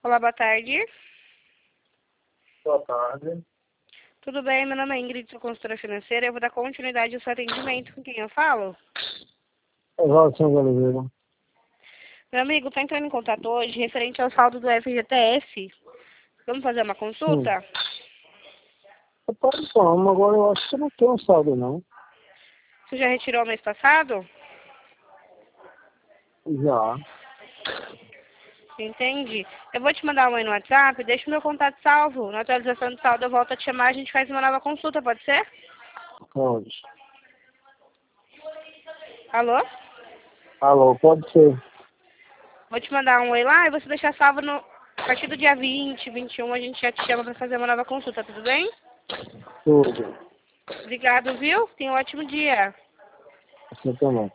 Olá, boa tarde. Boa tarde. Tudo bem? Meu nome é Ingrid, sou consultora financeira. Eu vou dar continuidade ao seu atendimento. Com quem eu falo? Walter Oliveira. Meu amigo, está entrando em contato hoje referente ao saldo do FGTS. Vamos fazer uma consulta? Rapaz, vamos, agora eu acho que não tem um saldo, não. Você já retirou mês passado? Já. Entende? Eu vou te mandar um aí no WhatsApp, deixa o meu contato salvo. Na atualização do saldo eu volto a te chamar, a gente faz uma nova consulta, pode ser? Pode. Alô? Alô, pode ser. Vou te mandar um oi lá e você deixar salvo no... A partir do dia 20, 21, a gente já te chama para fazer uma nova consulta, tudo bem? Tudo. Obrigado, viu? Tenha um ótimo dia. Você também.